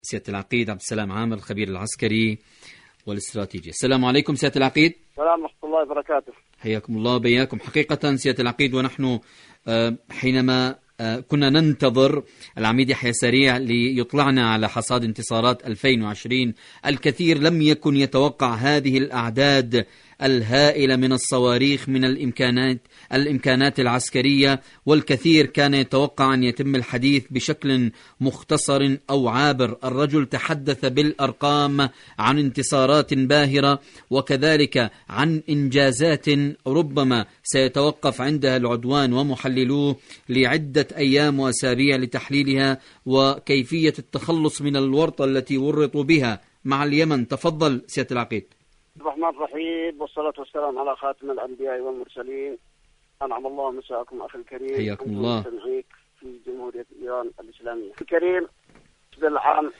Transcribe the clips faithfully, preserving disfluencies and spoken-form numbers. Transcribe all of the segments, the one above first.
سيادة العقيد عبد السلام عامر الخبير العسكري والاستراتيجي. السلام عليكم سيادة العقيد. السلام ورحمة الله وبركاته. حياكم الله بياكم. حقيقة سيادة العقيد، ونحن حينما كنا ننتظر العميد يحيى سريع ليطلعنا على حصاد انتصارات ألفين وعشرين، الكثير لم يكن يتوقع هذه الأعداد الهائلة من الصواريخ من الإمكانات الإمكانات العسكرية، والكثير كان يتوقع أن يتم الحديث بشكل مختصر أو عابر. الرجل تحدث بالأرقام عن انتصارات باهرة، وكذلك عن إنجازات ربما سيتوقف عندها العدوان ومحللوه لعدة أيام وأسابيع لتحليلها وكيفية التخلص من الورطة التي ورطوا بها مع اليمن. تفضل سيادة العقيد. بسم الله الرحمن الرحيم، والصلاة والسلام على خاتم الأنبياء والمرسلين. أنعم الله مساءكم أخي الكريم. حياكم الله. في جمهورية إيران الإسلامية. الكريم بالعام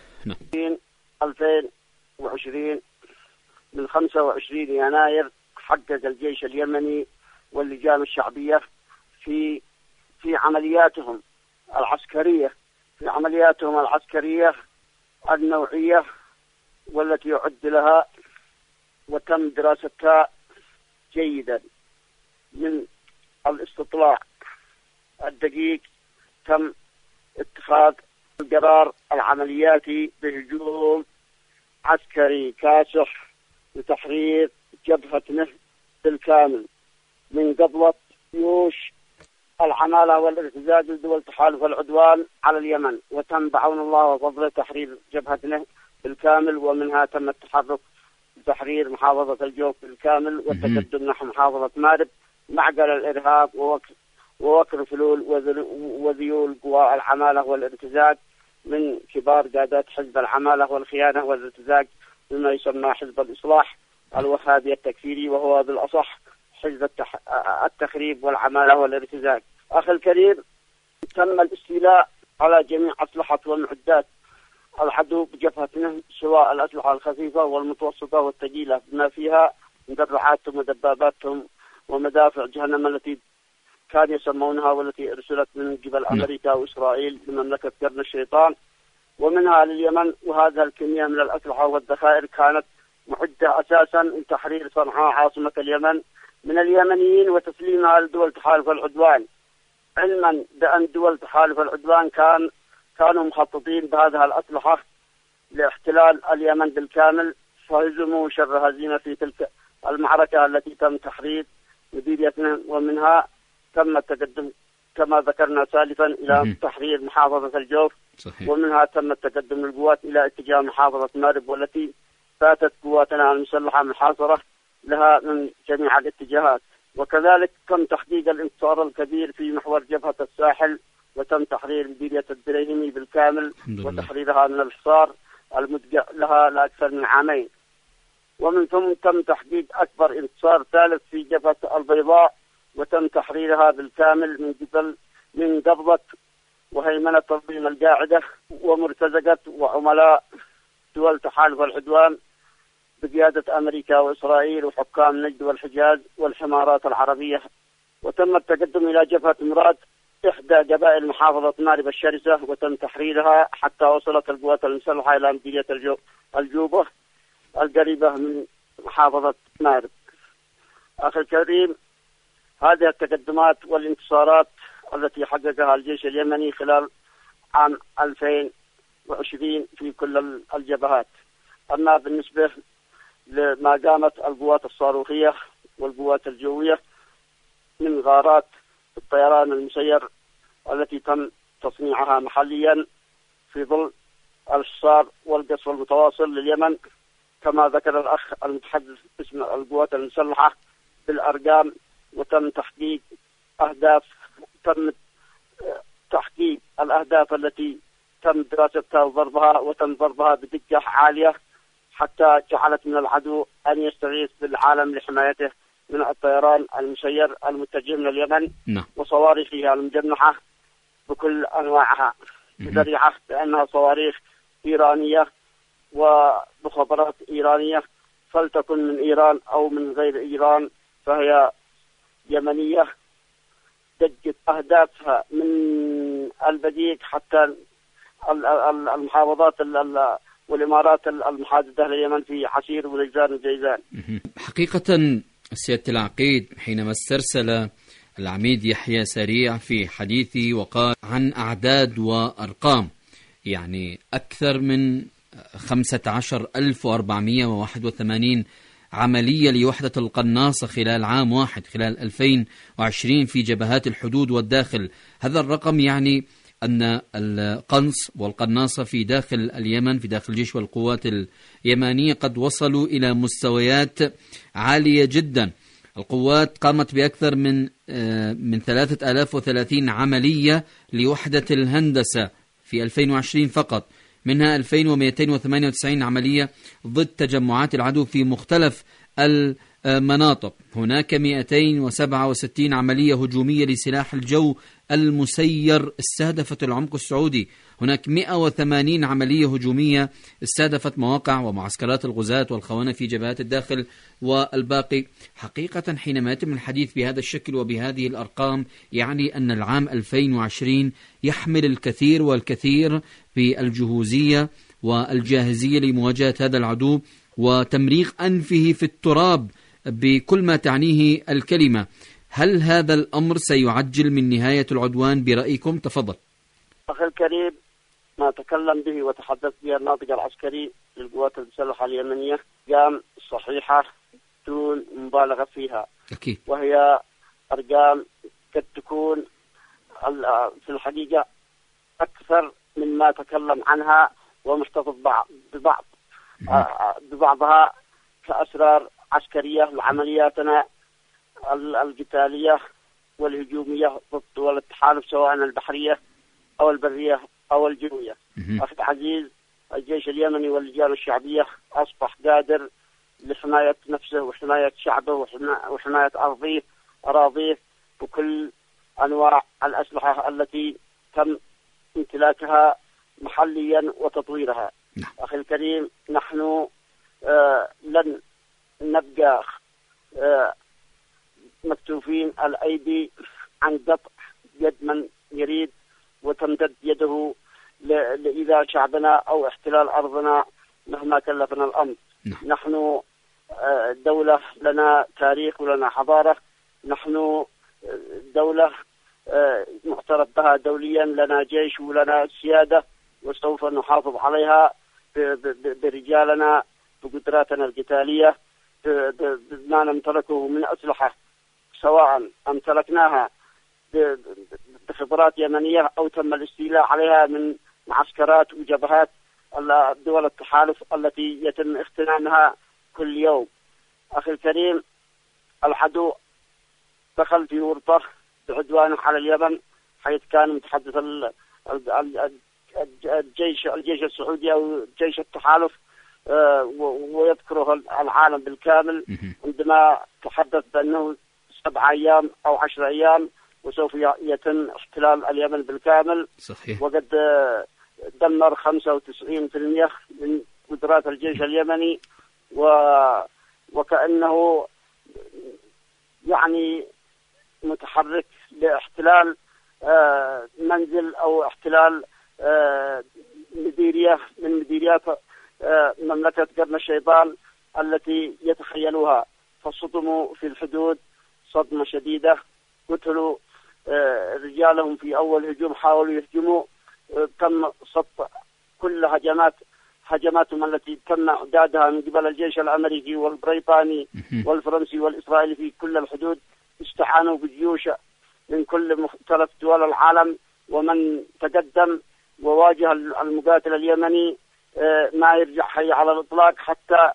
ألفين وعشرين من خمسة وعشرين يناير حقق الجيش اليمني واللجان الشعبية في في عملياتهم العسكرية في عملياتهم العسكرية النوعية والتي يعد لها وتم دراستها جيدا من الاستطلاع الدقيق. تم اتخاذ القرار العملياتي بهجوم عسكري كاسح لتحرير جبهة نهر بالكامل من قبضة جيوش العمالة والارتزاز لدول تحالف العدوان على اليمن، وتم بعون الله وفضله تحرير جبهة نهر بالكامل، ومنها تم التحرك لتحرير محافظة الجوف بالكامل والتقدم نحو محافظة مارب، معقل الإرهاب ووكر, ووكر فلول وذيول قوى العمالة والارتزاق من كبار قادات حزب العمالة والخيانة والارتزاق بما يسمى حزب الإصلاح الوهابي التكفيري، وهو بالأصح حزب التح... التخريب والعمالة والارتزاق. أخي الكريم، تم الاستيلاء على جميع أسلحة والمعدات العدو بجبهتنا، سواء الأسلحة الخفيفة والمتوسطة والثقيلة بما فيها مدرعاتهم ودباباتهم ومدافع جهنم التي كانوا يسمونها والتي أرسلت من قبل أمريكا وإسرائيل لمملكة قرن الشيطان ومنها لليمن. وهذا الكمية من الأسلحة والذخائر كانت معدة أساسا لتحرير صنعاء عاصمة اليمن من اليمنيين وتسليمها لدول تحالف العدوان، علما بأن دول تحالف العدوان كان كانوا مخططين بهذه الأسلحة لاحتلال اليمن بالكامل، فهزموا شر هزيمة في تلك المعركة التي تم تحرير مديريتنا، ومنها تم التقدم كما ذكرنا سالفا إلى تحرير محافظة الجوف. صحيح. ومنها تم التقدم القوات إلى اتجاه محافظة مارب، والتي فاتت قواتنا المسلحة محاصرة لها من جميع الاتجاهات. وكذلك تم تحقيق الانتصار الكبير في محور جبهة الساحل، وتم تحرير مديرية الدريهمي بالكامل وتحريرها من الحصار المدقع لها لأكثر من عامين. ومن ثم تم تحقيق أكبر انتصار ثالث في جبهة البيضاء، وتم تحريرها بالكامل من قبل من قبضة وهيمنة تنظيم القاعدة ومرتزقة وعملاء دول تحالف العدوان بقيادة أمريكا وإسرائيل وحكام نجد والحجاز والحمارات العربية. وتم التقدم إلى جبهة مراد إحدى قبائل محافظة مارب الشرسة، وتم تحريرها حتى وصلت القوات المسلحة إلى مديرية الجوبة القريبة من محافظة مارب. أخي الكريم، هذه التقدمات والانتصارات التي حققها الجيش اليمني خلال عام ألفين وعشرين في كل الجبهات. أما بالنسبة لما قامت القوات الصاروخية والقوات الجوية من غارات الطيران المسير التي تم تصنيعها محليا في ظل الحصار والقصف المتواصل لليمن، كما ذكر الأخ المتحدث باسم القوات المسلحة بالأرقام، وتم تحقيق أهداف تم تحقيق الأهداف التي تم دراستها وضربها، وتم ضربها بدقة عالية حتى جعلت من العدو أن يستغيث بالعالم لحمايته من الطيران المسير المتجه من اليمن وصواريخها المجنحة بكل أنواعها، بذريعة بأنها صواريخ إيرانية ومخابرات إيرانية، فلتكن من إيران أو من غير إيران فهي يمنية. دقت أهدافها من البديك حتى المحافظات والإمارات المحادثة لليمن في عسير ولجان وجيزان. حقيقة سيادة العقيد حينما استرسل العميد يحيى سريع في حديثه وقال عن أعداد وأرقام، يعني أكثر من خمسة عشر ألف وأربعمائة وواحد وثمانين عملية لوحدة القناصة خلال عام واحد، خلال ألفين وعشرين في جبهات الحدود والداخل. هذا الرقم يعني أن القنص والقناصة في داخل اليمن، في داخل الجيش والقوات اليمنية، قد وصلوا إلى مستويات عالية جدا. القوات قامت بأكثر من من ثلاثة آلاف وثلاثين عملية لوحدة الهندسة في ألفين وعشرين فقط، منها ألفين ومئتين وثمانية وتسعين عملية ضد تجمعات العدو في مختلف المناطق. هناك مئتين وسبعة وستين عملية هجومية لسلاح الجو المسير استهدفت العمق السعودي. هناك مئة وثمانين عملية هجومية استهدفت مواقع ومعسكرات الغزاة والخونة في جبهات الداخل والباقي. حقيقة حينما يتم الحديث بهذا الشكل وبهذه الأرقام، يعني أن العام ألفين وعشرين يحمل الكثير والكثير في الجهوزية والجاهزية لمواجهة هذا العدو وتمريغ أنفه في التراب بكل ما تعنيه الكلمة. هل هذا الأمر سيعجل من نهاية العدوان برأيكم؟ تفضل. أخي الكريم، ما تكلم به وتحدث به الناطق العسكري للقوات المسلحة اليمنية أرقام صحيحة دون مبالغة فيها. أكيد. وهي أرقام قد تكون في الحقيقة أكثر مما تكلم عنها ومحتفظ ببعض ببعضها كأسرار عسكرية لعملياتنا القتالية والهجومية ضد دول التحالف، سواء البحرية أو البرية أو الجوية. أخي العزيز، الجيش اليمني واللجان الشعبية أصبح قادر لحماية نفسه وحماية شعبه وحماية أرضيه أراضيه بكل أنواع الأسلحة التي تم امتلاكها محليا وتطويرها. أخي الكريم، نحن آه لن نبقى آه مكتوفين الأيدي عن قطع يد من يريد وتمتد يده لإيذاء شعبنا أو احتلال أرضنا مهما كلفنا الأمر. نحن آه دولة لنا تاريخ ولنا حضارة، نحن دولة آه معترف بها دوليا، لنا جيش ولنا سيادة، وسوف نحافظ عليها برجالنا بقدراتنا القتالية بما نمتلكه من أسلحة، سواء امتلكناها بخبرات يمنية أو تم الاستيلاء عليها من معسكرات وجبهات دول التحالف التي يتم اغتنامها كل يوم. أخي الكريم، العدو دخل في ورطة بعدوانه على اليمن، حيث كان متحدث الجيش الجيش السعودي أو جيش التحالف ويذكره العالم بالكامل عندما تحدث بأنه سبع أيام أو عشر أيام وسوف يتم احتلال اليمن بالكامل. صحيح. وقد دمر خمسة وتسعين بالمئة من قدرات الجيش اليمني، و وكأنه يعني متحرك لاحتلال منزل أو احتلال مديرية من مديريات مملكة قرن الشيطان التي يتخيلوها. فصدموا في الحدود صدمة شديدة، قتلوا رجالهم في أول هجوم، حاولوا يهجموا، تم سطع كل هجمات هجماتهم التي تم إعدادها من قبل الجيش الأمريكي والبريطاني والفرنسي والإسرائيلي في كل الحدود. استعانوا بجيوش من كل مختلف دول العالم، ومن تقدم وواجه المقاتل اليمني ما يرجع حي على الإطلاق، حتى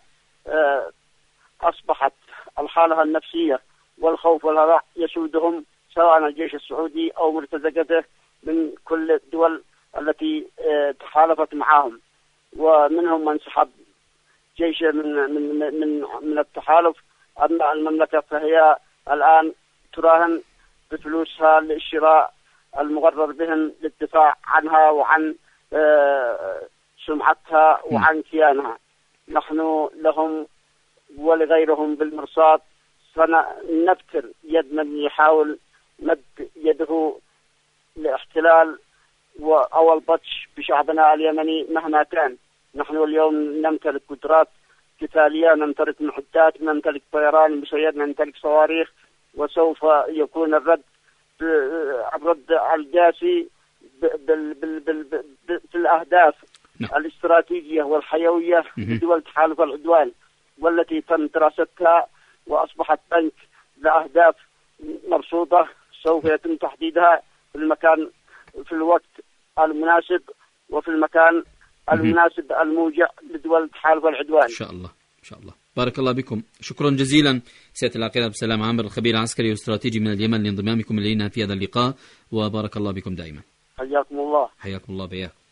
أصبحت الحالة النفسية والخوف والهلع يسودهم، سواء الجيش السعودي أو مرتزقته من كل الدول التي تحالفت معهم، ومنهم من سحب جيش من من من من التحالف. أما المملكة فهي الآن تراهن بفلوسها للشراء المغرر بهم للدفاع عنها وعن سمعتها وعن كيانها. نحن لهم ولغيرهم بالمرصاد، سنبتر يد من يحاول مد يده لاحتلال أو البطش بشعبنا اليمني مهما كان. نحن اليوم نمتلك قدرات قتالية، نمتلك معدات، نمتلك طيران مسير، نمتلك صواريخ، وسوف يكون الرد الرد القاسي في الأهداف الاستراتيجية والحيوية لدول تحالف العدوان، والتي تم دراستها وأصبحت بنك لأهداف مرصودة سوف يتم تحديدها في المكان في الوقت المناسب وفي المكان المناسب الموجع لدول تحالف العدوان. إن شاء الله إن شاء الله. بارك الله بكم، شكرا جزيلا سيادة العقيد عبد السلام عامر، الخبير العسكري والاستراتيجي من اليمن، لانضمامكم إلينا في هذا اللقاء، وبارك الله بكم دائما. حياكم الله. حياكم الله بياك.